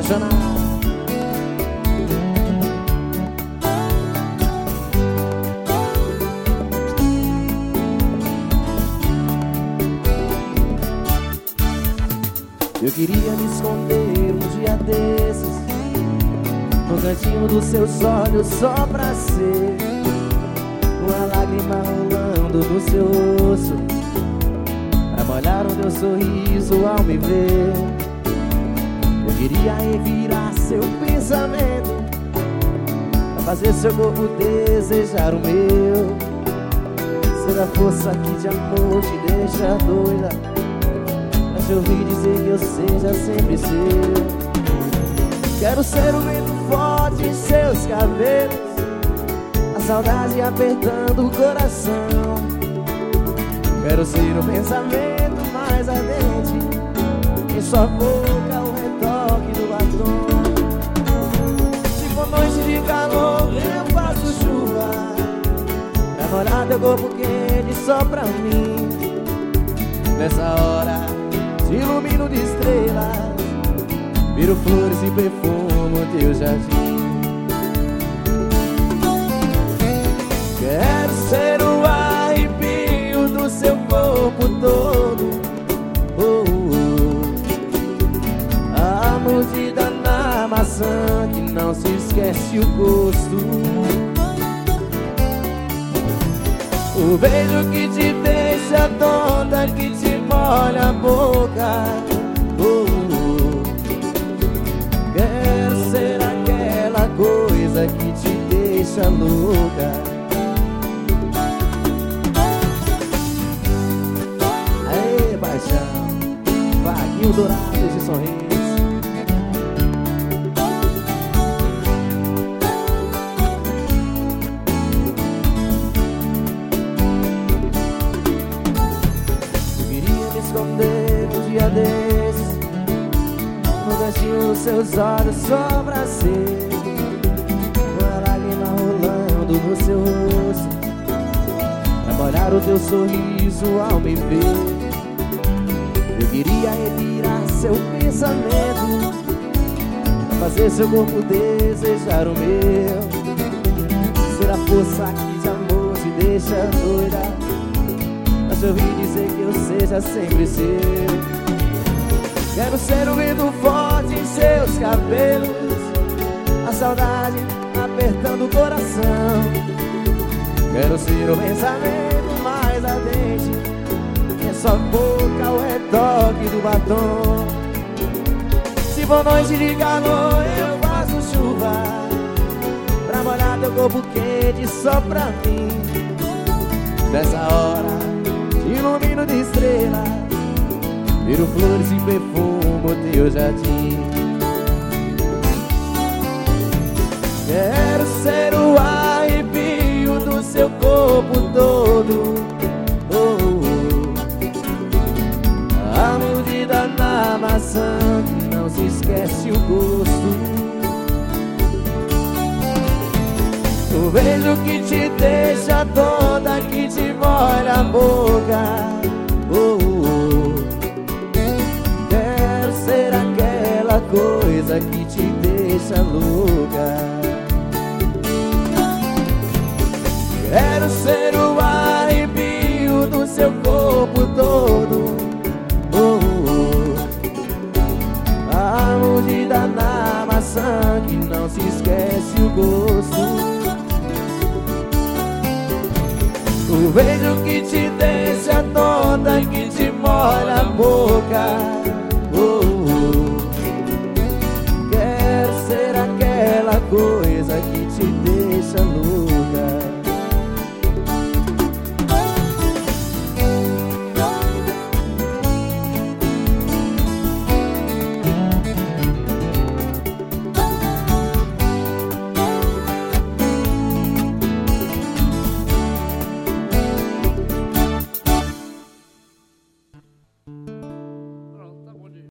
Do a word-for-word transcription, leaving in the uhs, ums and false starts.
apaixonado. Eu queria me esconder um dia desses no cantinho dos seus olhos, só pra ser uma lágrima rolando no seu rosto, pra molhar o meu sorriso ao me ver. Eu queria revirar seu pensamento, pra fazer seu corpo desejar o meu. Ser a força que de amor te deixa doida, pra te ouvir dizer que eu seja sempre seu. Quero ser o vento forte em seus cabelos, a saudade apertando o coração. Quero ser o pensamento mais ardente, em sua boca o retoque do batom. Se for noite de calor eu faço chuva, pra molhar teu corpo quente só pra mim. Nessa hora te ilumino de estrelas, viro flores e perfumo o teu jardim. Quero ser o arrepio do seu corpo todo, oh, oh. A mordida na maçã que não se esquece o gosto, o beijo que te deixa tonta, que te molha a boca, oh, oh. Quero ser aquela coisa que te deixa louca. Aê, paixão, Vaguinho Dourado de sorriso. Eu queria me esconder um dia desses no cantinho dos seus olhos, só pra ser uma lágrima rolando no seu rosto, pra molhar o teu sorriso ao me ver. Eu queria revirar seu pensamento, pra fazer seu corpo desejar o meu. Ser a força que de amor te deixa doida, pra te ouvir dizer que eu seja sempre seu. Quero ser o vento forte em seus cabelos, a saudade apertando o coração. Quero ser o pensamento mais ardente, em sua boca o retoque do batom. Se for noite de calor eu faço chuva, pra molhar teu corpo quente só pra mim. Nessa hora te ilumino de estrelas, viro flores e perfumo o teu jardim. Quero ser o arrepio do seu corpo todo, oh, oh. A mordida na maçã que não se esquece o gosto, o beijo que te deixa toda, que te molha a boca, oh, oh. Quero ser aquela coisa que te deixa louca. Quero ser o arrepio do seu corpo todo, oh, oh. A mordida na maçã que não se esquece o gosto, o beijo que te deixa tonta, que te molha a boca, oh, oh. Quero ser aquela coisa que te deixa louca.